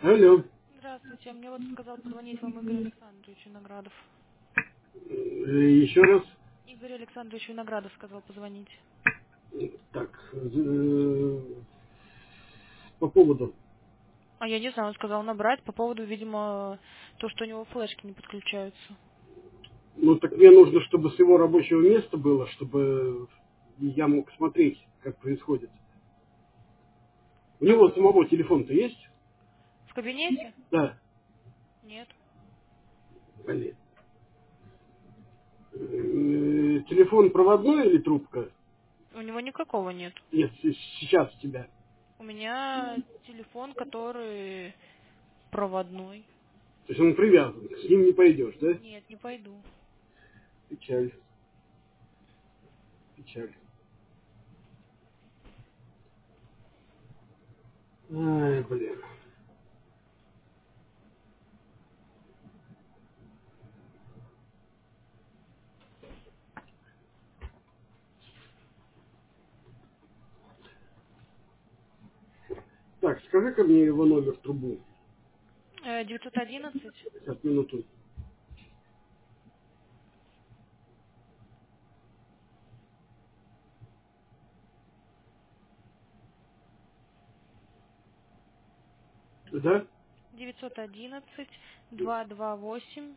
Алло. Здравствуйте, мне вот сказал позвонить вам Игорь Александрович Виноградов. Еще раз. Игорь Александрович Виноградов сказал позвонить. Так, по поводу. А я не знаю, он сказал набрать по поводу, видимо, то, что у него флешки не подключаются. Ну, так мне нужно, чтобы с его рабочего места было, чтобы я мог смотреть, как происходит. У него самого телефон-то есть? В кабинете? Да. Нет. Блин. Телефон проводной или трубка? У него никакого нет. Нет, сейчас у тебя. У меня телефон, который проводной. То есть он привязан, с ним не пойдешь, да? Нет, не пойду. Печаль. Печаль. Ай, блин. Так, скажи-ка мне его номер в трубу. 911. Сейчас, минуту. Да? 911 228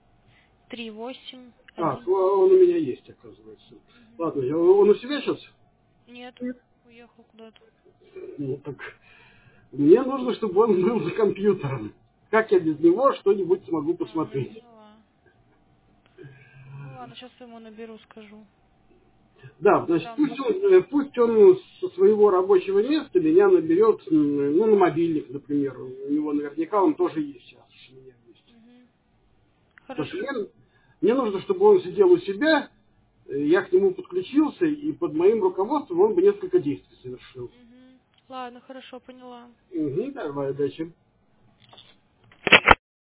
А, 38 он у меня есть, оказывается. Ладно, он у себя сейчас? Нет, уехал куда-то. Ну так, мне нужно, чтобы он был за компьютером. Как я без него что-нибудь смогу А, я посмотреть? поняла. Ну ладно, сейчас ему наберу, скажу. Да, значит, Там. пусть он со своего рабочего места меня наберет, ну, на мобильник, например. У него наверняка он тоже есть сейчас, у меня есть. Мгм. Потому что Хорошо. мне нужно, чтобы он сидел у себя, я к нему подключился, и под моим руководством он бы несколько действий совершил. Мгм. Ладно, хорошо, поняла. Угу, давай, удачи.